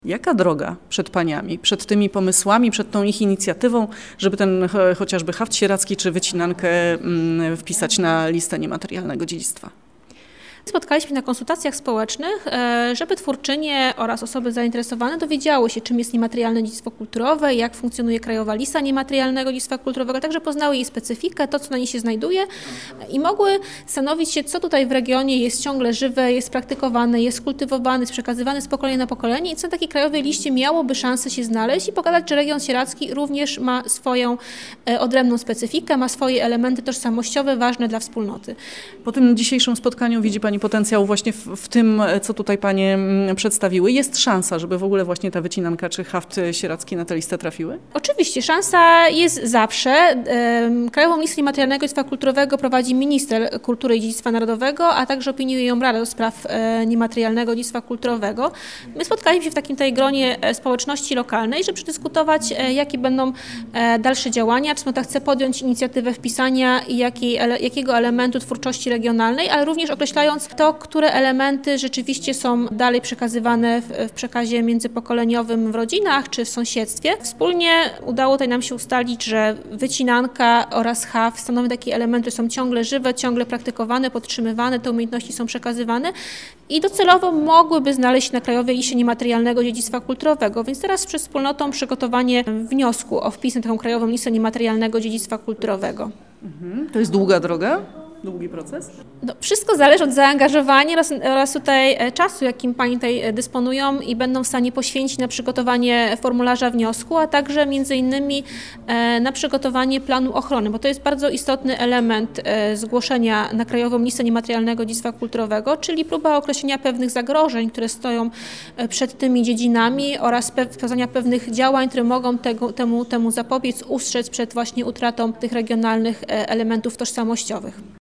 Jaka droga przed paniami, przed tymi pomysłami, przed tą ich inicjatywą, żeby ten chociażby haft sieradzki czy wycinankę wpisać na listę niematerialnego dziedzictwa? Spotkaliśmy na konsultacjach społecznych, żeby twórczynie oraz osoby zainteresowane dowiedziały się, czym jest niematerialne dziedzictwo kulturowe, jak funkcjonuje Krajowa Lista Niematerialnego Dziedzictwa Kulturowego, także poznały jej specyfikę, to co na niej się znajduje i mogły zastanowić się, co tutaj w regionie jest ciągle żywe, jest praktykowane, jest kultywowane, jest przekazywane z pokolenia na pokolenie i co na takiej Krajowej Liście miałoby szansę się znaleźć i pokazać, że region sieradzki również ma swoją odrębną specyfikę, ma swoje elementy tożsamościowe ważne dla wspólnoty. Po tym dzisiejszym spotkaniu widzi Pani potencjał właśnie w tym, co tutaj Panie przedstawiły. Jest szansa, żeby w ogóle właśnie ta wycinanka czy haft sieradzki na tę listę trafiły? Oczywiście, szansa jest zawsze. Krajową Listę Niematerialnego Dziedzictwa Kulturowego prowadzi minister kultury i dziedzictwa narodowego, a także opiniuje ją Rada do Spraw Niematerialnego Dziedzictwa Kulturowego. My spotkaliśmy się w takim tutaj gronie społeczności lokalnej, żeby przedyskutować, jakie będą dalsze działania, czy wspólnota chce podjąć inicjatywę wpisania i jakiego elementu twórczości regionalnej, ale również określając to, które elementy rzeczywiście są dalej przekazywane w przekazie międzypokoleniowym w rodzinach czy w sąsiedztwie. Wspólnie udało nam się ustalić, że wycinanka oraz haft stanowią takie elementy, które są ciągle żywe, ciągle praktykowane, podtrzymywane, te umiejętności są przekazywane i docelowo mogłyby znaleźć się na Krajowej Liście Niematerialnego Dziedzictwa Kulturowego. Więc teraz przed wspólnotą przygotowanie wniosku o wpis na taką Krajową Listę Niematerialnego Dziedzictwa Kulturowego. To jest długa droga? Długi proces? No, wszystko zależy od zaangażowania oraz tutaj czasu, jakim Pani tutaj dysponują i będą w stanie poświęcić na przygotowanie formularza wniosku, a także między innymi na przygotowanie planu ochrony, bo to jest bardzo istotny element zgłoszenia na Krajową Listę Niematerialnego Dziedzictwa Kulturowego, czyli próba określenia pewnych zagrożeń, które stoją przed tymi dziedzinami oraz wskazania pewnych działań, które mogą temu zapobiec, ustrzec przed właśnie utratą tych regionalnych elementów tożsamościowych.